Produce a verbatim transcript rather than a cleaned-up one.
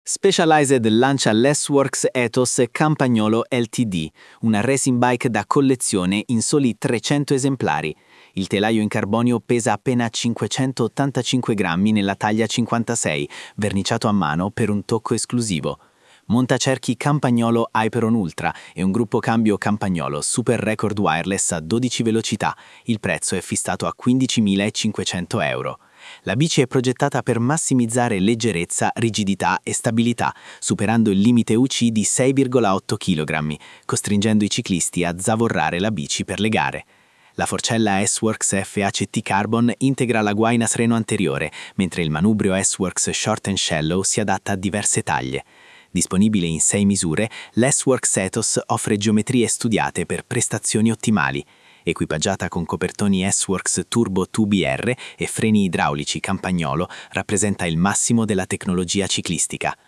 Specialized lancia l'S-Works Ethos Campagnolo Ltd, una racing bike da collezione in soli trecento esemplari. Il telaio in carbonio pesa appena cinquecentottantacinque grammi nella taglia cinquantasei, verniciato a mano per un tocco esclusivo. Montacerchi Campagnolo Hyperon Ultra e un gruppo cambio Campagnolo Super Record Wireless a dodici velocità. Il prezzo è fissato a quindicimilacinquecento euro. La bici è progettata per massimizzare leggerezza, rigidità e stabilità, superando il limite U C I di sei virgola otto chilogrammi, costringendo i ciclisti a zavorrare la bici per le gare. La forcella S-Works F A C T Carbon integra la guaina sreno anteriore, mentre il manubrio S-Works Short and Shallow si adatta a diverse taglie. Disponibile in sei misure, l'S-Works Ethos offre geometrie studiate per prestazioni ottimali. Equipaggiata con copertoni S-Works Turbo due B R e freni idraulici Campagnolo, rappresenta il massimo della tecnologia ciclistica.